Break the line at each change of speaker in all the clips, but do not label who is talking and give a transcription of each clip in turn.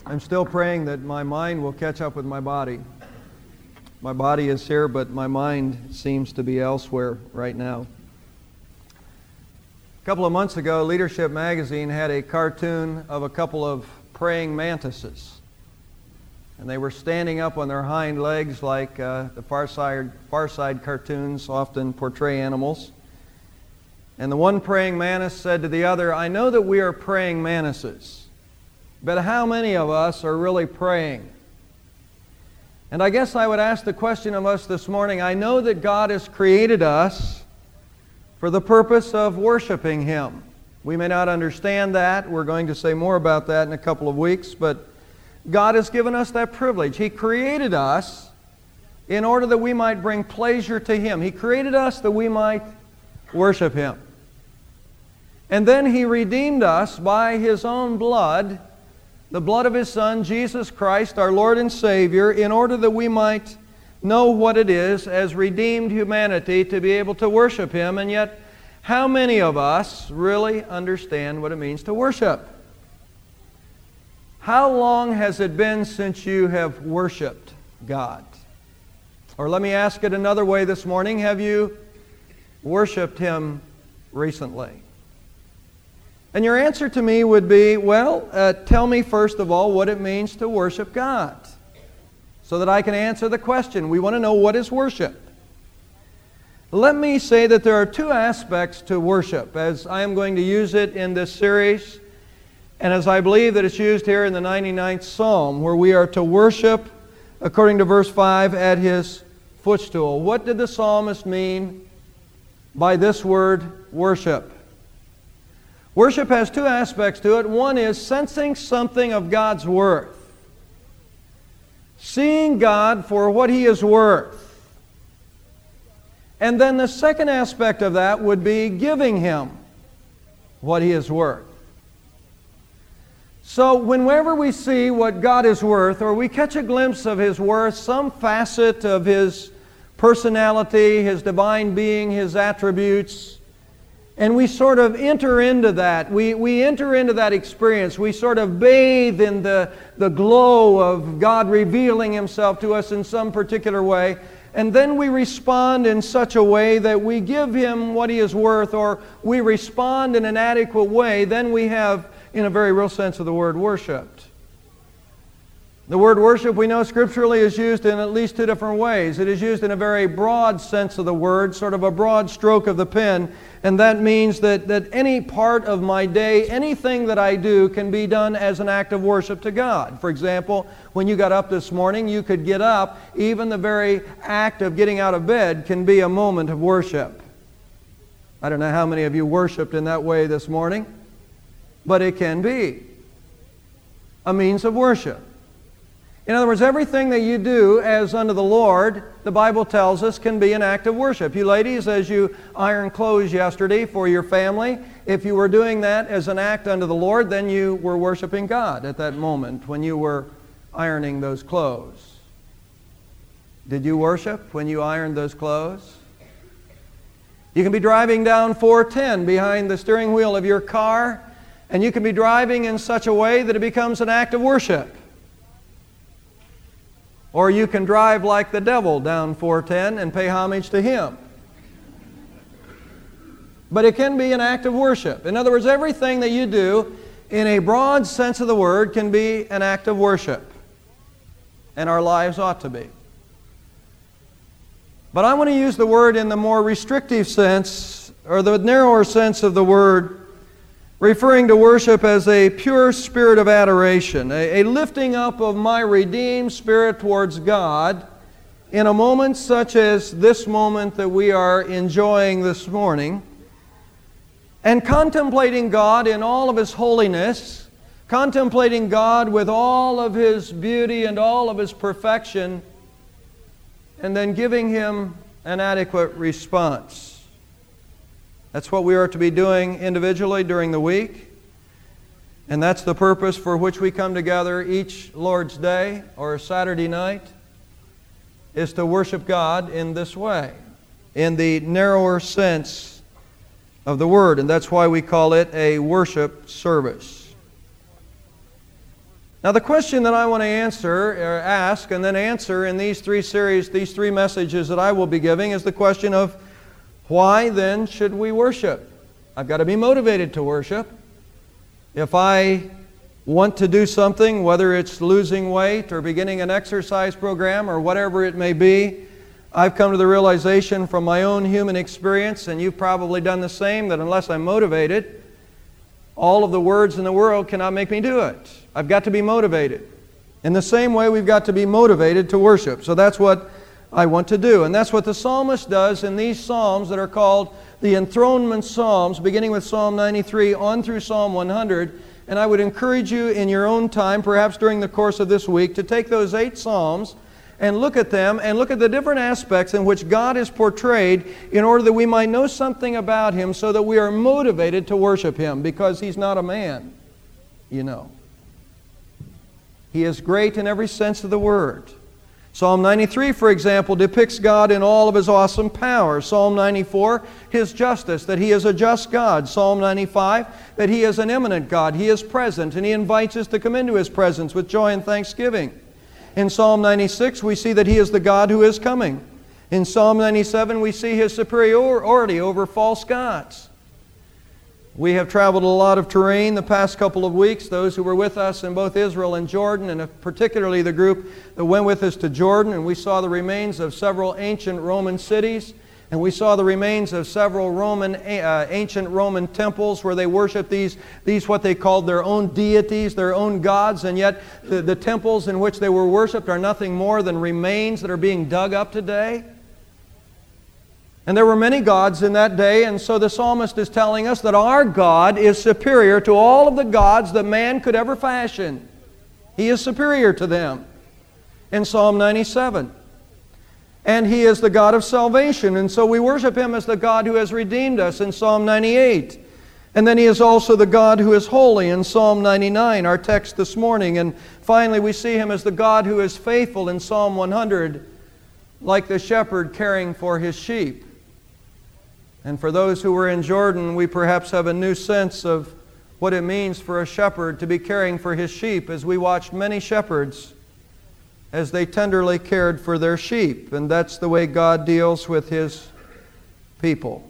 I'm still praying that my mind will catch up with my body. My body is here, but my mind seems to be elsewhere right now. A couple of months ago, Leadership Magazine had a cartoon of a couple of praying mantises. And they were standing up on their hind legs like the Far Side cartoons often portray animals. And the one praying mantis said to the other, "I know that we are praying mantises, but how many of us are really praying?" And I guess I would ask the question of us this morning. I know that God has created us for the purpose of worshiping Him. We may not understand that. We're going to say more about that in a couple of weeks, but God has given us that privilege. He created us in order that we might bring pleasure to Him. He created us that we might worship Him. And then He redeemed us by His own blood, the blood of His Son, Jesus Christ, our Lord and Savior, in order that we might know what it is as redeemed humanity to be able to worship Him. And yet, how many of us really understand what it means to worship? How long has it been since you have worshiped God? Or let me ask it another way this morning. Have you worshiped Him recently? And your answer to me would be, tell me first of all what it means to worship God, so that I can answer the question. We want to know, what is worship? Let me say that there are two aspects to worship, as I am going to use it in this series, and as I believe that it's used here in the 99th Psalm, where we are to worship, according to verse 5, at His footstool. What did the psalmist mean by this word, worship? Worship has two aspects to it. One is sensing something of God's worth. Seeing God for what He is worth. And then the second aspect of that would be giving Him what He is worth. So whenever we see what God is worth, or we catch a glimpse of His worth, some facet of His personality, His divine being, His attributes, and we sort of enter into that. We enter into that experience. We sort of bathe in the glow of God revealing Himself to us in some particular way. And then we respond in such a way that we give Him what He is worth, or we respond in an adequate way. Then we have, in a very real sense of the word, worshiped. The word worship, we know scripturally, is used in at least two different ways. It is used in a very broad sense of the word, sort of a broad stroke of the pen, and that means that any part of my day, anything that I do, can be done as an act of worship to God. For example, when you got up this morning, you could get up. Even the very act of getting out of bed can be a moment of worship. I don't know how many of you worshiped in that way this morning, but it can be a means of worship. In other words, everything that you do as unto the Lord, the Bible tells us, can be an act of worship. You ladies, as you ironed clothes yesterday for your family, if you were doing that as an act unto the Lord, then you were worshiping God at that moment when you were ironing those clothes. Did you worship when you ironed those clothes? You can be driving down 410 behind the steering wheel of your car, and you can be driving in such a way that it becomes an act of worship. Or you can drive like the devil down 410 and pay homage to him. But it can be an act of worship. In other words, everything that you do in a broad sense of the word can be an act of worship. And our lives ought to be. But I want to use the word in the more restrictive sense, or the narrower sense of the word, referring to worship as a pure spirit of adoration, a lifting up of my redeemed spirit towards God in a moment such as this moment that we are enjoying this morning, and contemplating God in all of His holiness, contemplating God with all of His beauty and all of His perfection, and then giving Him an adequate response. That's what we are to be doing individually during the week. And that's the purpose for which we come together each Lord's Day or Saturday night, is to worship God in this way, in the narrower sense of the word. And that's why we call it a worship service. Now the question that I want to ask and then answer in these three series, these three messages that I will be giving is the question of why then should we worship? I've got to be motivated to worship. If I want to do something, whether it's losing weight or beginning an exercise program or whatever it may be, I've come to the realization from my own human experience, and you've probably done the same, that unless I'm motivated, all of the words in the world cannot make me do it. I've got to be motivated. In the same way, we've got to be motivated to worship. So that's what I want to do. And that's what the psalmist does in these psalms that are called the enthronement psalms, beginning with Psalm 93 on through Psalm 100. And I would encourage you in your own time, perhaps during the course of this week, to take those 8 psalms and look at them and look at the different aspects in which God is portrayed in order that we might know something about Him so that we are motivated to worship Him, because He's not a man, you know. He is great in every sense of the word. Psalm 93, for example, depicts God in all of His awesome power. Psalm 94, His justice, that He is a just God. Psalm 95, that He is an eminent God. He is present, and He invites us to come into His presence with joy and thanksgiving. In Psalm 96, we see that He is the God who is coming. In Psalm 97, we see His superiority over false gods. We have traveled a lot of terrain the past couple of weeks. Those who were with us in both Israel and Jordan, and particularly the group that went with us to Jordan, and we saw the remains of several ancient Roman cities, and we saw the remains of several ancient Roman temples where they worshiped these what they called their own deities, their own gods, and yet the temples in which they were worshipped are nothing more than remains that are being dug up today. And there were many gods in that day, and so the psalmist is telling us that our God is superior to all of the gods that man could ever fashion. He is superior to them in Psalm 97. And He is the God of salvation, and so we worship Him as the God who has redeemed us in Psalm 98. And then He is also the God who is holy in Psalm 99, our text this morning. And finally, we see Him as the God who is faithful in Psalm 100, like the shepherd caring for his sheep. And for those who were in Jordan, we perhaps have a new sense of what it means for a shepherd to be caring for his sheep, as we watched many shepherds as they tenderly cared for their sheep. And that's the way God deals with His people.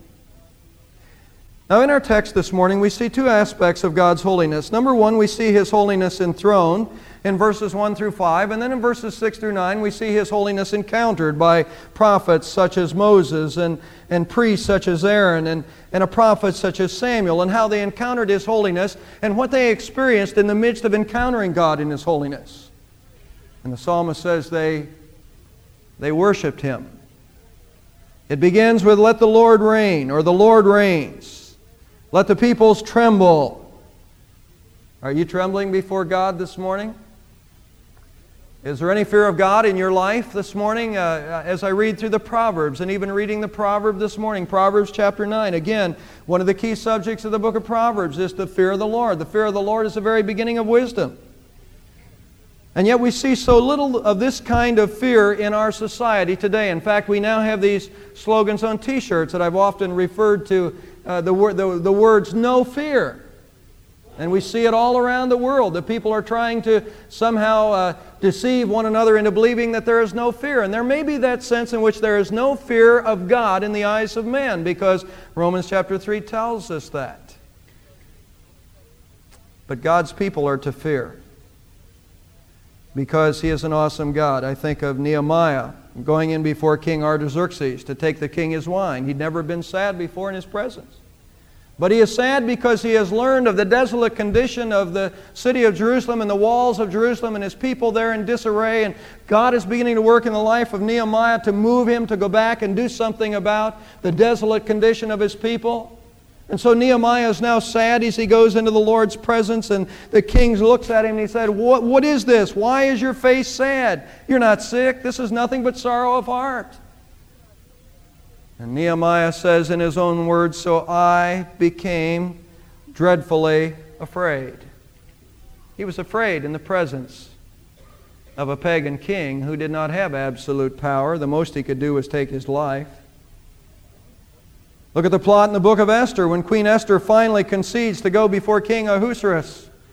Now in our text this morning, we see 2 aspects of God's holiness. Number 1, we see His holiness enthroned in verses 1 through 5. And then in verses 6 through 9, we see His holiness encountered by prophets such as Moses and priests such as Aaron and a prophet such as Samuel, and how they encountered His holiness and what they experienced in the midst of encountering God in His holiness. And the psalmist says they worshiped Him. It begins with, "Let the Lord reign," or "The Lord reigns. Let the peoples tremble." Are you trembling before God this morning? Is there any fear of God in your life this morning? As I read through the Proverbs, and even reading the proverb this morning, Proverbs chapter 9, again, one of the key subjects of the book of Proverbs is the fear of the Lord. The fear of the Lord is the very beginning of wisdom. And yet we see so little of this kind of fear in our society today. In fact, we now have these slogans on T-shirts that I've often referred to, the words "no fear." And we see it all around the world, that people are trying to somehow deceive one another into believing that there is no fear. And there may be that sense in which there is no fear of God in the eyes of man, because Romans chapter 3 tells us that. But God's people are to fear, because He is an awesome God. I think of Nehemiah going in before King Artaxerxes to take the king his wine. He'd never been sad before in his presence. But he is sad because he has learned of the desolate condition of the city of Jerusalem and the walls of Jerusalem and his people there in disarray. And God is beginning to work in the life of Nehemiah to move him to go back and do something about the desolate condition of his people. And so Nehemiah is now sad as he goes into the Lord's presence, and the king looks at him and he said, What is this? Why is your face sad? You're not sick. This is nothing but sorrow of heart. And Nehemiah says in his own words, "So I became dreadfully afraid." He was afraid in the presence of a pagan king who did not have absolute power. The most he could do was take his life. Look at the plot in the book of Esther when Queen Esther finally concedes to go before King Ahasuerus.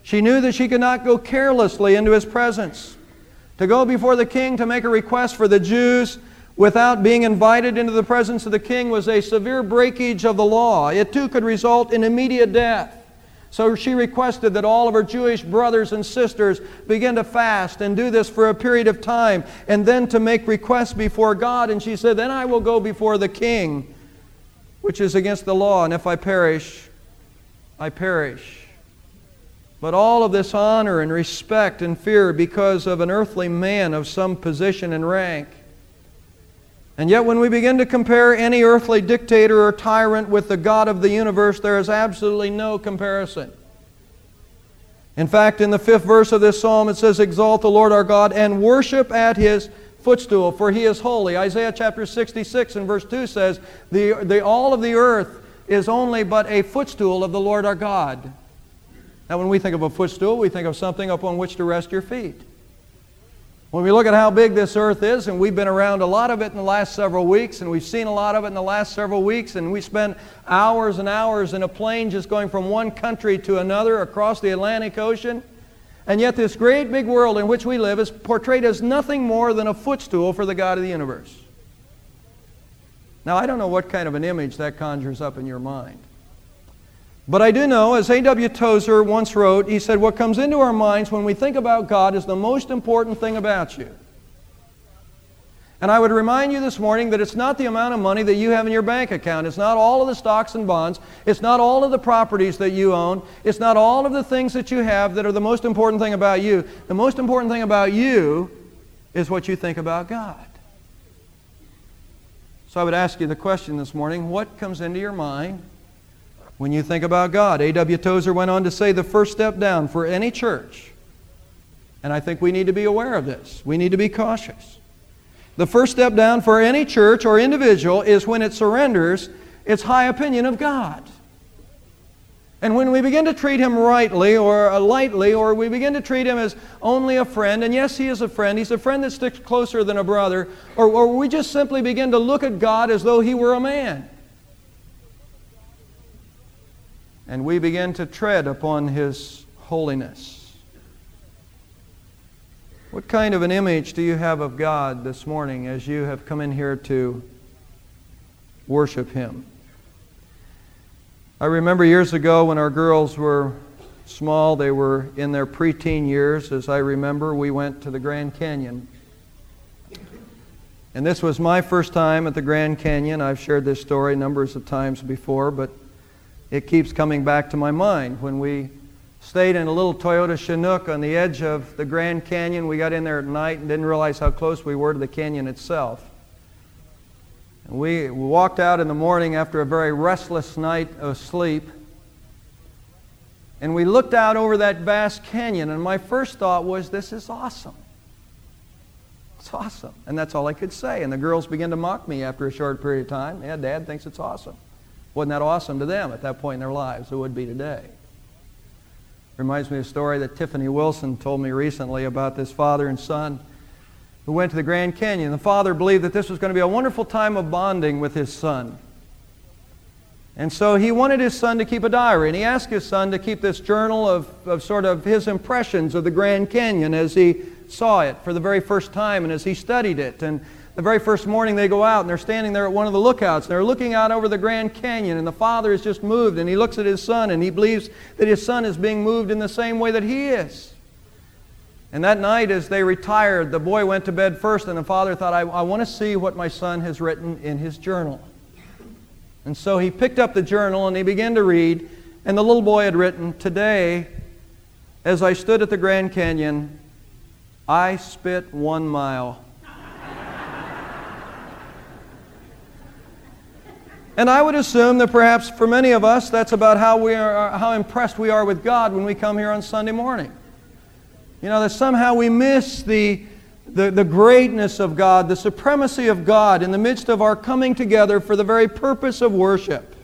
She knew that she could not go carelessly into His presence. To go before the king to make a request for the Jews without being invited into the presence of the king was a severe breakage of the law. It too could result in immediate death. So she requested that all of her Jewish brothers and sisters begin to fast and do this for a period of time and then to make requests before God. And she said, then I will go before the king, which is against the law, and if I perish, I perish. But all of this honor and respect and fear because of an earthly man of some position and rank. And yet when we begin to compare any earthly dictator or tyrant with the God of the universe, there is absolutely no comparison. In fact, in the 5th verse of this psalm, it says, exalt the Lord our God and worship at His footstool, for He is holy. Isaiah chapter 66 and verse 2 says, all of the earth is only but a footstool of the Lord our God. Now, when we think of a footstool, we think of something upon which to rest your feet. When we look at how big this earth is, and we've been around a lot of it in the last several weeks, and we've seen a lot of it in the last several weeks, and we spend hours and hours in a plane just going from one country to another across the Atlantic Ocean, and yet this great big world in which we live is portrayed as nothing more than a footstool for the God of the universe. Now, I don't know what kind of an image that conjures up in your mind. But I do know, as A.W. Tozer once wrote, he said, what comes into our minds when we think about God is the most important thing about you. And I would remind you this morning that it's not the amount of money that you have in your bank account. It's not all of the stocks and bonds. It's not all of the properties that you own. It's not all of the things that you have that are the most important thing about you. The most important thing about you is what you think about God. So I would ask you the question this morning, what comes into your mind when you think about God? A.W. Tozer went on to say the first step down for any church, and I think we need to be aware of this. We need to be cautious. The first step down for any church or individual is when it surrenders its high opinion of God. And when we begin to treat Him rightly or lightly, or we begin to treat Him as only a friend, and yes, He is a friend, He's a friend that sticks closer than a brother, or we just simply begin to look at God as though He were a man, and we begin to tread upon His holiness. What kind of an image do you have of God this morning as you have come in here to worship Him? I remember years ago when our girls were small, they were in their preteen years, as I remember, we went to the Grand Canyon. And this was my first time at the Grand Canyon. I've shared this story numbers of times before, but it keeps coming back to my mind. When we stayed in a little Toyota Chinook on the edge of the Grand Canyon, we got in there at night and didn't realize how close we were to the canyon itself. And we walked out in the morning after a very restless night of sleep, and we looked out over that vast canyon, and my first thought was, this is awesome. It's awesome. And that's all I could say. And the girls began to mock me after a short period of time. Yeah, Dad thinks it's awesome. Wasn't that awesome to them at that point in their lives? It would be today. Reminds me of a story that Tiffany Wilson told me recently about this father and son who went to the Grand Canyon. The father believed that this was going to be a wonderful time of bonding with his son. And so he wanted his son to keep a diary, and he asked his son to keep this journal of sort of his impressions of the Grand Canyon as he saw it for the very first time and as he studied it. And the very first morning they go out and they're standing there at one of the lookouts and they're looking out over the Grand Canyon, and the father is just moved, and he looks at his son and he believes that his son is being moved in the same way that he is. And that night as they retired, the boy went to bed first, and the father thought, I want to see what my son has written in his journal. And so he picked up the journal and he began to read, and the little boy had written, today, as I stood at the Grand Canyon, I spit 1 mile. And I would assume that perhaps for many of us, that's about how impressed we are with God when we come here on Sunday morning. You know, that somehow we miss the greatness of God, the supremacy of God in the midst of our coming together for the very purpose of worship.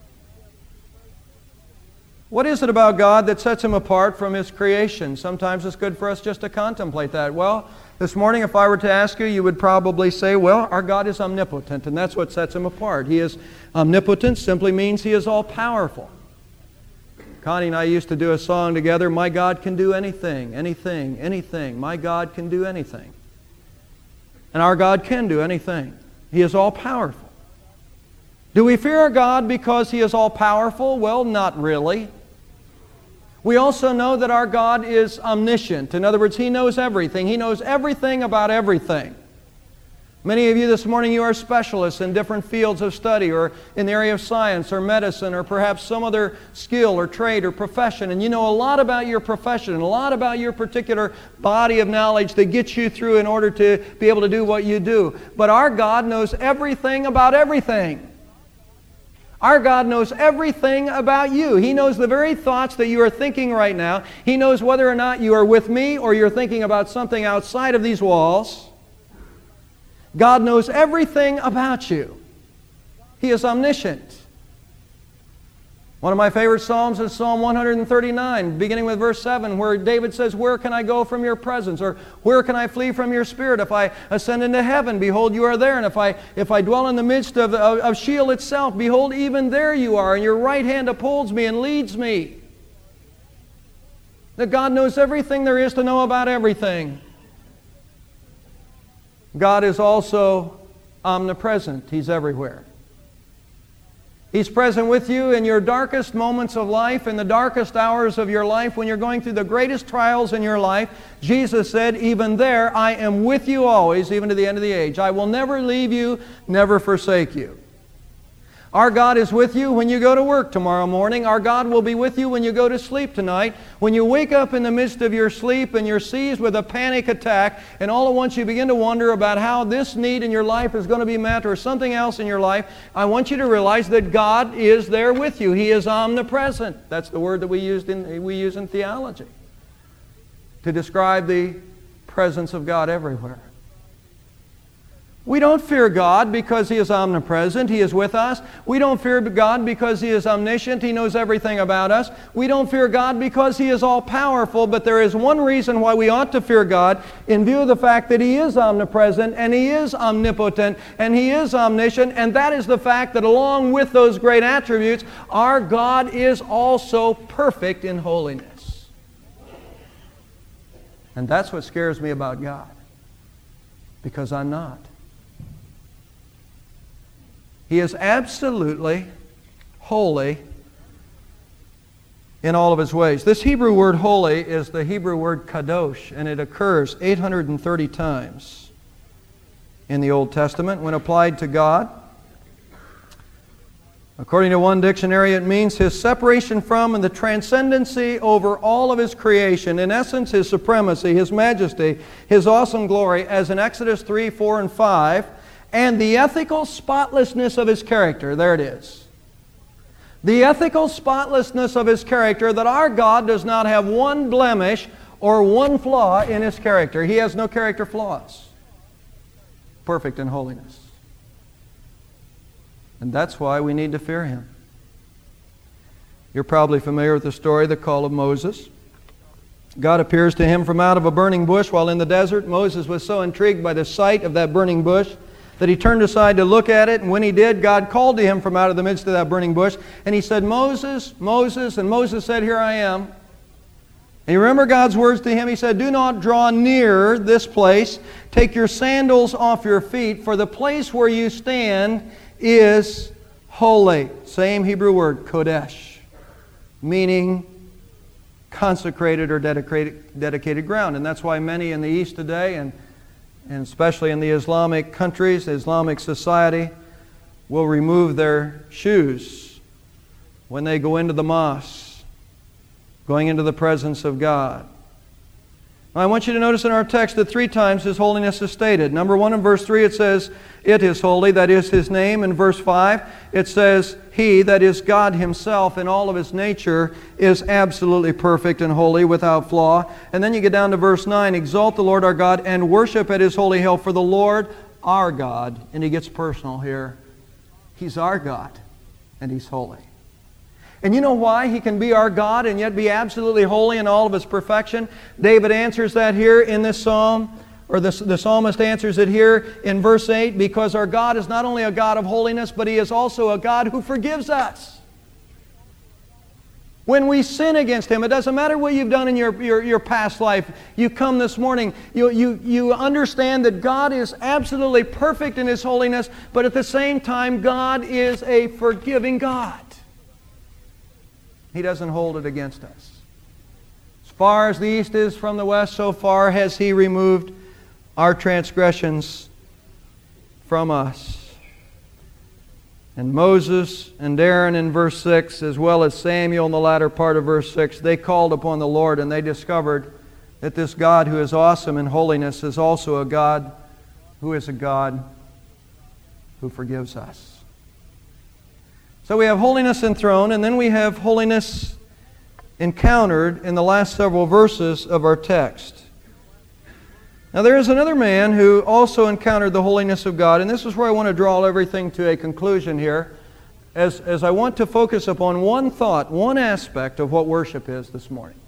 What is it about God that sets Him apart from His creation? Sometimes it's good for us just to contemplate that. Well, this morning, if I were to ask you, you would probably say, well, our God is omnipotent, and that's what sets Him apart. He is omnipotent, simply means He is all-powerful. Connie and I used to do a song together, My God can do anything, anything, anything. My God can do anything. And our God can do anything. He is all-powerful. Do we fear our God because He is all-powerful? Well, not really. We also know that our God is omniscient. In other words, He knows everything. He knows everything about everything. Many of you this morning, you are specialists in different fields of study or in the area of science or medicine or perhaps some other skill or trade or profession. And you know a lot about your profession and a lot about your particular body of knowledge that gets you through in order to be able to do what you do. But our God knows everything about everything. Our God knows everything about you. He knows the very thoughts that you are thinking right now. He knows whether or not you are with me or you're thinking about something outside of these walls. God knows everything about you. He is omniscient. One of my favorite Psalms is Psalm 139, beginning with verse 7, where David says, Where can I go from your presence? Or where can I flee from your spirit? If I ascend into heaven, behold, you are there. And if I dwell in the midst of Sheol itself, behold, even there you are. And your right hand upholds me and leads me. That God knows everything there is to know about everything. God is also omnipresent. He's everywhere. He's present with you in your darkest moments of life, in the darkest hours of your life, when you're going through the greatest trials in your life. Jesus said, even there, I am with you always, even to the end of the age. I will never leave you, never forsake you. Our God is with you when you go to work tomorrow morning. Our God will be with you when you go to sleep tonight. When you wake up in the midst of your sleep and you're seized with a panic attack, and all at once you begin to wonder about how this need in your life is going to be met or something else in your life, I want you to realize that God is there with you. He is omnipresent. That's the word that we use in theology to describe the presence of God everywhere. We don't fear God because He is omnipresent. He is with us. We don't fear God because He is omniscient. He knows everything about us. We don't fear God because He is all-powerful. But there is one reason why we ought to fear God in view of the fact that He is omnipresent and He is omnipotent and He is omniscient. And that is the fact that along with those great attributes, our God is also perfect in holiness. And that's what scares me about God, because I'm not. He is absolutely holy in all of His ways. This Hebrew word holy is the Hebrew word kadosh, and it occurs 830 times in the Old Testament when applied to God. According to one dictionary, it means His separation from and the transcendency over all of His creation. In essence, His supremacy, His majesty, His awesome glory, as in Exodus 3, 4, and 5, and the ethical spotlessness of His character. There it is. The ethical spotlessness of His character, that our God does not have one blemish or one flaw in His character. He has no character flaws. Perfect in holiness. And that's why we need to fear Him. You're probably familiar with the story, the call of Moses. God appears to him from out of a burning bush while in the desert. Moses was so intrigued by the sight of that burning bush that he turned aside to look at it, and when he did, God called to him from out of the midst of that burning bush, and He said, Moses, Moses, and Moses said, Here I am. And you remember God's words to him? He said, Do not draw near this place. Take your sandals off your feet, for the place where you stand is holy. Same Hebrew word, kodesh, meaning consecrated or dedicated ground. And that's why many in the East today, and especially in the Islamic countries, Islamic society, will remove their shoes when they go into the mosque, going into the presence of God. Now, I want you to notice in our text that 3 times His holiness is stated. Number 1, in verse 3, it says, It is holy, that is His name. In verse 5, it says, He, that is God Himself in all of His nature, is absolutely perfect and holy, without flaw. And then you get down to verse 9, Exalt the Lord our God and worship at His holy hill, for the Lord our God, and He gets personal here, He's our God, and He's holy. And you know why He can be our God and yet be absolutely holy in all of His perfection? David answers that here in this psalm, or the psalmist answers it here in verse 8, because our God is not only a God of holiness, but He is also a God who forgives us. When we sin against Him, it doesn't matter what you've done in your past life. You come this morning, you understand that God is absolutely perfect in His holiness, but at the same time, God is a forgiving God. He doesn't hold it against us. As far as the east is from the west, so far has He removed our transgressions from us. And Moses and Aaron in verse 6, as well as Samuel in the latter part of verse 6, they called upon the Lord, and they discovered that this God who is awesome in holiness is also a God who forgives us. So we have holiness enthroned, and then we have holiness encountered in the last several verses of our text. Now there is another man who also encountered the holiness of God, and this is where I want to draw everything to a conclusion here, as I want to focus upon one thought, one aspect of what worship is this morning.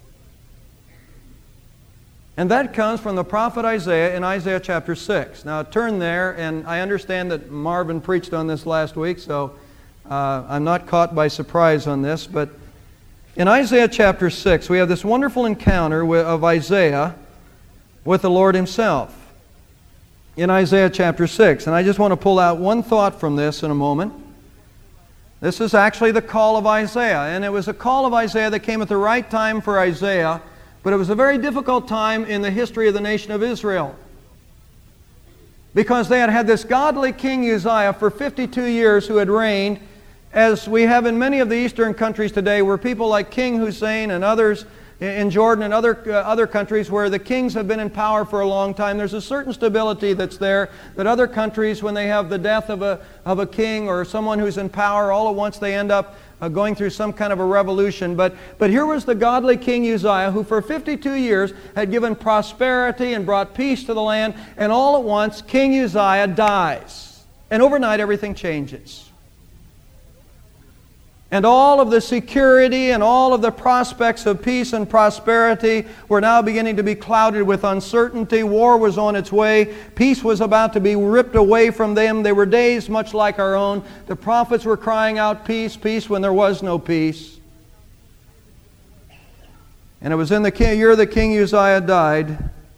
And that comes from the prophet Isaiah in Isaiah chapter 6. Now turn there, and I understand that Marvin preached on this last week, so I'm not caught by surprise on this, but in Isaiah chapter 6 we have this wonderful encounter of Isaiah with the Lord Himself in Isaiah chapter 6. And I just want to pull out one thought from this in a moment. This is actually the call of Isaiah. And it was a call of Isaiah that came at the right time for Isaiah, but it was a very difficult time in the history of the nation of Israel. Because they had had this godly king Uzziah for 52 years who had reigned, as we have in many of the eastern countries today, where people like King Hussein and others in Jordan and other countries where the kings have been in power for a long time, there's a certain stability that's there that other countries, when they have the death of a king or someone who's in power, all at once they end up going through some kind of a revolution. But here was the godly king Uzziah, who for 52 years had given prosperity and brought peace to the land, and all at once King Uzziah dies. And overnight everything changes. And all of the security and all of the prospects of peace and prosperity were now beginning to be clouded with uncertainty. War was on its way. Peace was about to be ripped away from them. They were days much like our own. The prophets were crying out, peace, peace, when there was no peace. And it was in the year that King Uzziah died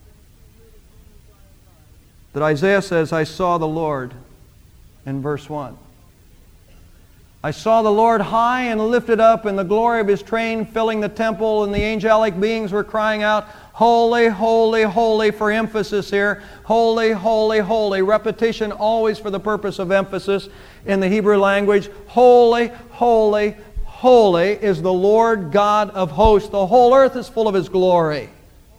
that Isaiah says, I saw the Lord in verse 1. I saw the Lord high and lifted up, and the glory of His train filling the temple, and the angelic beings were crying out, Holy, holy, holy, for emphasis here. Holy, holy, holy. Repetition always for the purpose of emphasis in the Hebrew language. Holy, holy, holy is the Lord God of hosts. The whole earth is full of His glory.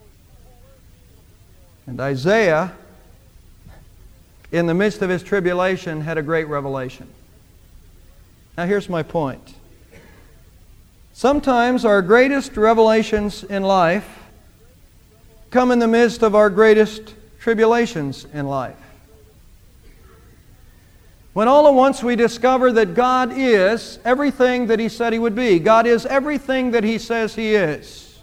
And Isaiah, in the midst of his tribulation, had a great revelation. Now here's my point. Sometimes our greatest revelations in life come in the midst of our greatest tribulations in life. When all at once we discover that God is everything that He said He would be. God is everything that He says He is.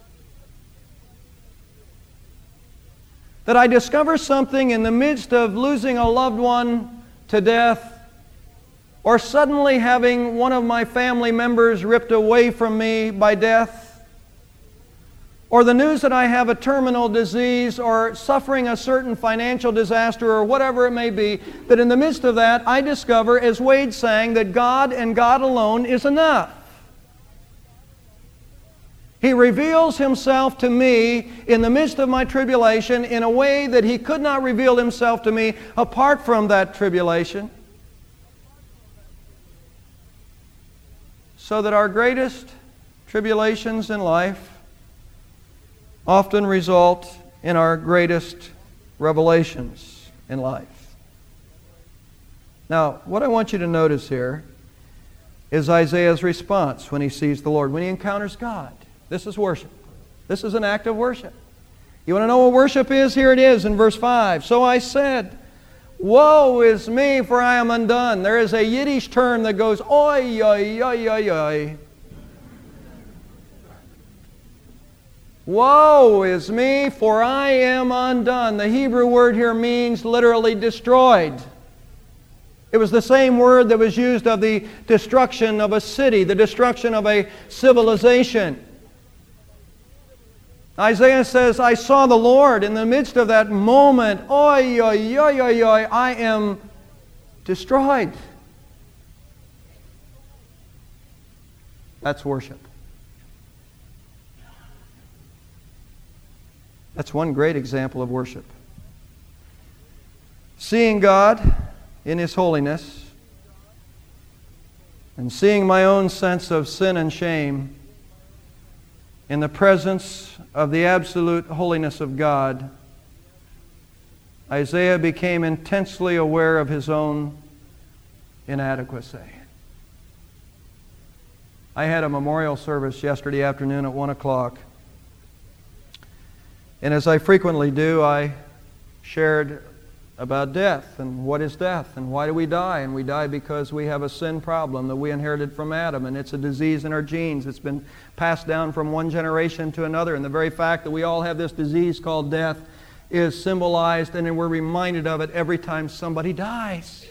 That I discover something in the midst of losing a loved one to death, or suddenly having one of my family members ripped away from me by death, or the news that I have a terminal disease, or suffering a certain financial disaster, or whatever it may be, that in the midst of that I discover, as Wade sang, that God and God alone is enough. He reveals Himself to me in the midst of my tribulation in a way that He could not reveal Himself to me apart from that tribulation. So that our greatest tribulations in life often result in our greatest revelations in life. Now, what I want you to notice here is Isaiah's response when he sees the Lord, when he encounters God. This is worship. This is an act of worship. You want to know what worship is? Here it is in verse 5. So I said, Woe is me, for I am undone. There is a Yiddish term that goes, oi, oi, oi, oi, oi. Woe is me, for I am undone. The Hebrew word here means literally destroyed. It was the same word that was used of the destruction of a city, the destruction of a civilization. Isaiah says, I saw the Lord in the midst of that moment. Oi, oi, oi, oi, oi, I am destroyed. That's worship. That's one great example of worship. Seeing God in His holiness and seeing my own sense of sin and shame in the presence of the absolute holiness of God, Isaiah became intensely aware of his own inadequacy. I had a memorial service yesterday afternoon at 1 o'clock. And as I frequently do, I shared about death and what is death and why do we die. And we die because we have a sin problem that we inherited from Adam, and it's a disease in our genes. It's been passed down from one generation to another. And the very fact that we all have this disease called death is symbolized, and we're reminded of it every time somebody dies.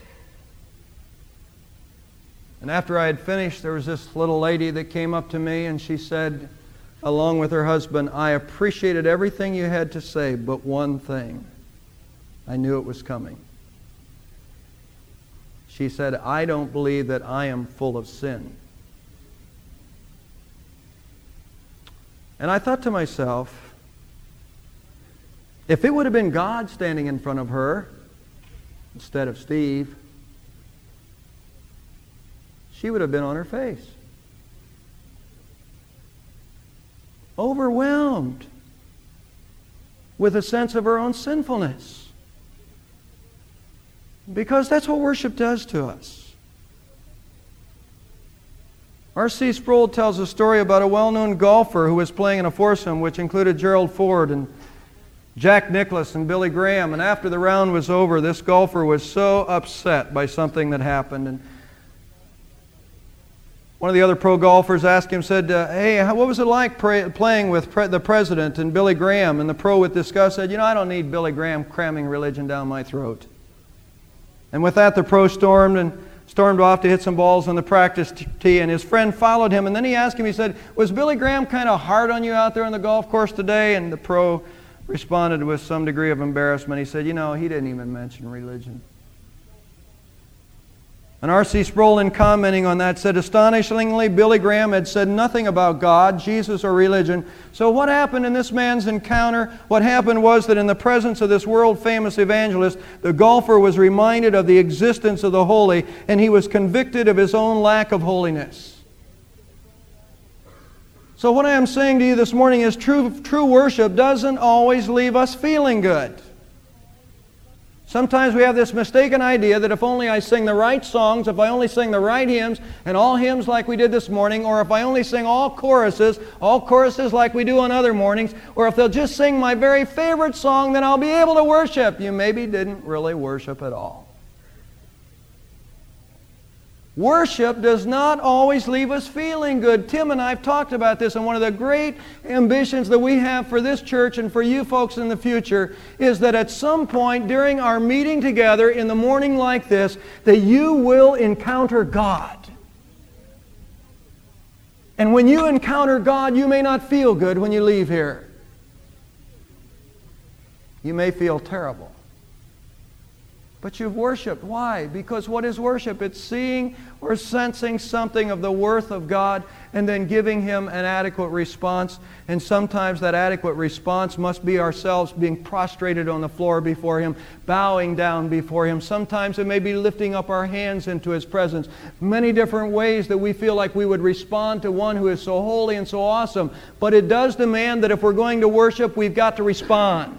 And after I had finished, there was this little lady that came up to me and she said, along with her husband, I appreciated everything you had to say, but one thing. I knew it was coming. She said, I don't believe that I am full of sin. And I thought to myself, if it would have been God standing in front of her instead of Steve, she would have been on her face. Overwhelmed with a sense of her own sinfulness. Because that's what worship does to us. R.C. Sproul tells a story about a well-known golfer who was playing in a foursome which included Gerald Ford and Jack Nicklaus and Billy Graham. And after the round was over, this golfer was so upset by something that happened. And one of the other pro golfers asked him, said, hey, what was it like playing with the president and Billy Graham? And the pro with disgust said, I don't need Billy Graham cramming religion down my throat. And with that, the pro stormed off to hit some balls on the practice tee, and his friend followed him. And then he asked him, he said, was Billy Graham kind of hard on you out there on the golf course today? And the pro responded with some degree of embarrassment. He said, he didn't even mention religion. And R.C. Sproul, in commenting on that, said, astonishingly, Billy Graham had said nothing about God, Jesus, or religion. So what happened in this man's encounter? What happened was that in the presence of this world-famous evangelist, the golfer was reminded of the existence of the holy, and he was convicted of his own lack of holiness. So what I am saying to you this morning is true worship doesn't always leave us feeling good. Sometimes we have this mistaken idea that if only I sing the right songs, if I only sing the right hymns, and all hymns like we did this morning, or if I only sing all choruses like we do on other mornings, or if they'll just sing my very favorite song, then I'll be able to worship. You maybe didn't really worship at all. Worship does not always leave us feeling good. Tim and I have talked about this, and one of the great ambitions that we have for this church and for you folks in the future is that at some point during our meeting together in the morning like this, that you will encounter God. And when you encounter God, you may not feel good when you leave here. You may feel terrible. But you've worshiped. Why? Because what is worship? It's seeing or sensing something of the worth of God and then giving Him an adequate response. And sometimes that adequate response must be ourselves being prostrated on the floor before Him, bowing down before Him. Sometimes it may be lifting up our hands into His presence. Many different ways that we feel like we would respond to one who is so holy and so awesome. But it does demand that if we're going to worship, we've got to respond.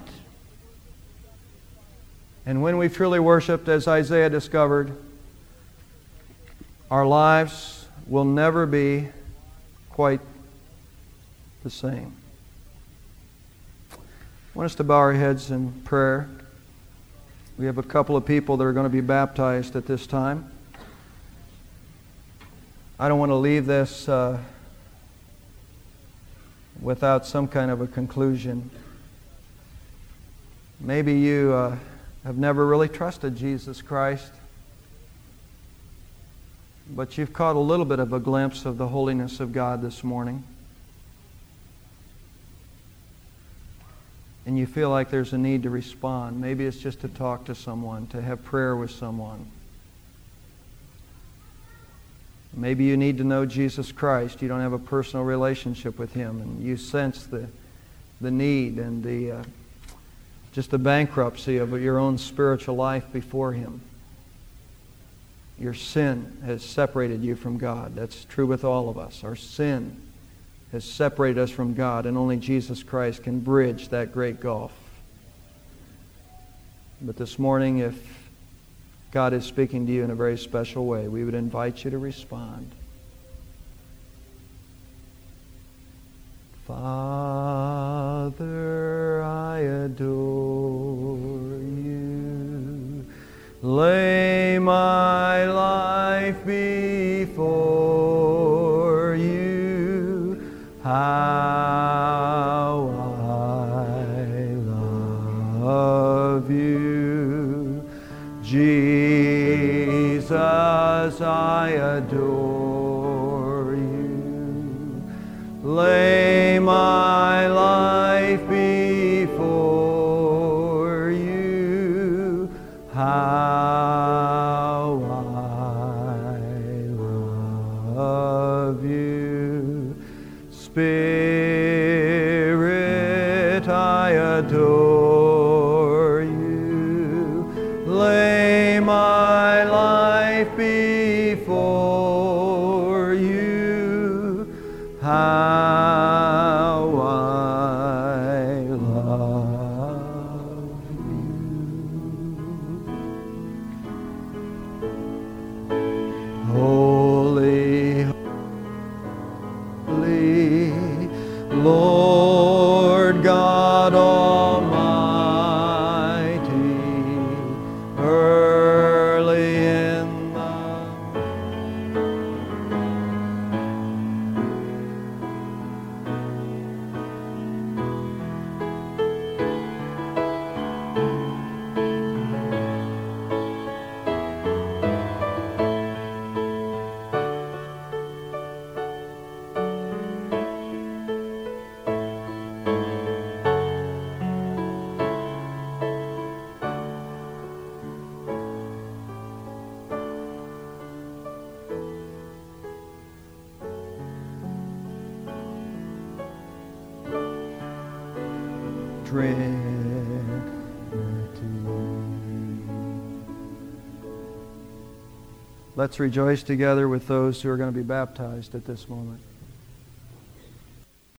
And when we've truly worshiped, as Isaiah discovered, our lives will never be quite the same. I want us to bow our heads in prayer. We have a couple of people that are going to be baptized at this time. I don't want to leave this without some kind of a conclusion. Maybe you have never really trusted Jesus Christ. but you've caught a little bit of a glimpse of the holiness of God this morning. And you feel like there's a need to respond. Maybe it's just to talk to someone, to have prayer with someone. Maybe you need to know Jesus Christ. You don't have a personal relationship with Him, and you sense the need and just the bankruptcy of your own spiritual life before Him. Your sin has separated you from God. That's true with all of us. Our sin has separated us from God, and only Jesus Christ can bridge that great gulf. But this morning, if God is speaking to you in a very special way, we would invite you to respond. Father, I adore you. Lay my life before you. How I love you. Jesus, I adore you. Lay my life before you. How I love you. Spirit, I adore you. Lay my life before you. How I love you. Holy, holy, Lord God Almighty, early in the Let's rejoice together with those who are going to be baptized at this moment.